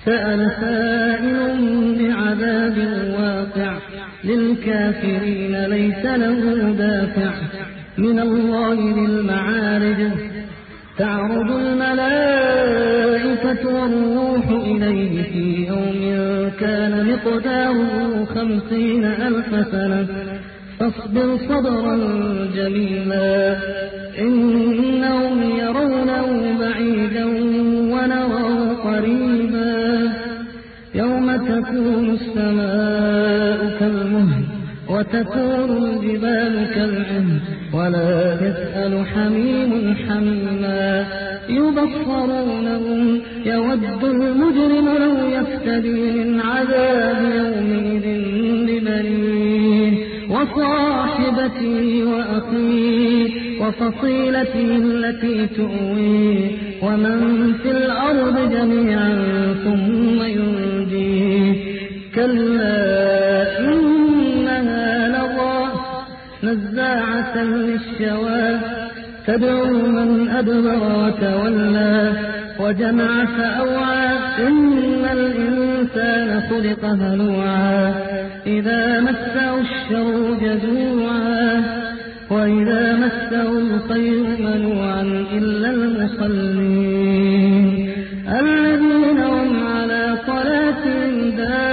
سأل سائل بعذاب واقع للكافرين ليس له دافع من الله ذي المعارج تعرض الملائكة والروح إليه في يوم كان مقداره 50,000 سنة فاصبر صبرا جميلا إنهم يرونه بعيدا ونراه قريبا يوم تكون السماء كالمهل وتكون الجبال كالعهن ولا يسأل حميم حميما يبصرونهم يود المجرم لو يفتدي من عذاب يومئذ ببنيه وصاحبته وأخيه وفصيلته التي تؤويه ومن في الأرض جميعا ثم ينجيه كلا إنها لظى نزاعة للشوى تدعو من أدبر وتولى وجمع فأوعى إن الإنسان خلق هلوعا إذا مسه الشر جزوعا وإذا مسه الخير منوعا إلا المصلين الذين هم على صلاتهم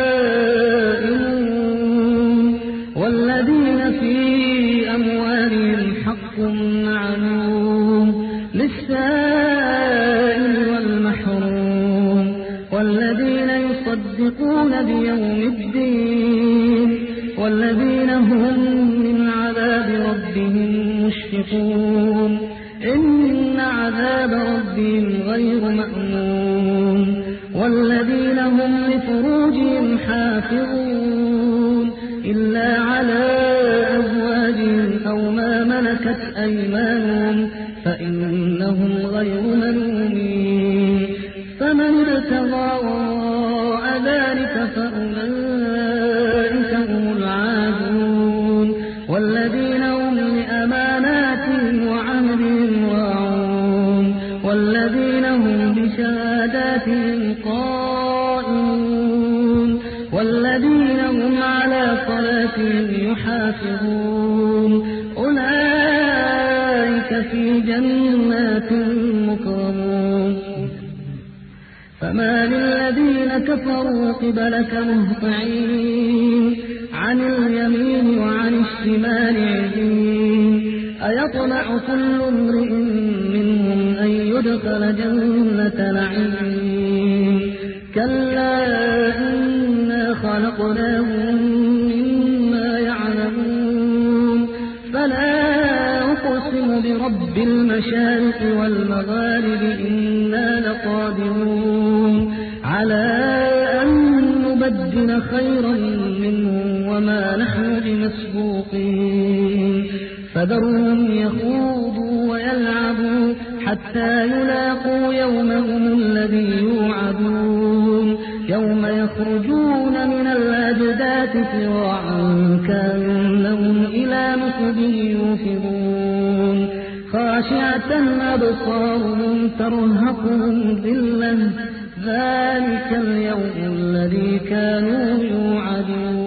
دائمون والذين في أموالهم حق معلوم للسائل والمحروم والذين يصدقون بيوم الدين والذين هم من عذاب ربهم مشفقون إن عذاب ربهم غير مأمون والذين هم لفروجهم حافظون إلا على أزواجهم أو ما ملكت أيمانهم فإنهم غير ملومين فمن ابتغى وراء ذلك فأولئك هم العادون والذين هم لأماناتهم وعهدهم راعون والذين هم بشهاداتهم قائمون والذين هم على صلاتهم يحافظون أولئك في جنات مكرمون فما للذين كفروا قبلك مهطعين عن اليمين وعن الشمال عزين أيطمع كل امرئ منهم أن يدخل جنة نعيم كلا إنا خلقناهم مما يعلمون فلا أقسم برب المشارق والمغارب إنا لقادرون على أن نبدل خيرا منهم وما نحن بمسبوقين فذرهم يخوضوا ويلعبوا حتى يلاقوا يومهم الذي يوعدون يوم يخرجون من الأجداث سراعا كأنهم إلى نصب يوفضون خاشعة أبصارهم ترهقهم ذلة ذلك اليوم الذي كانوا يوعدون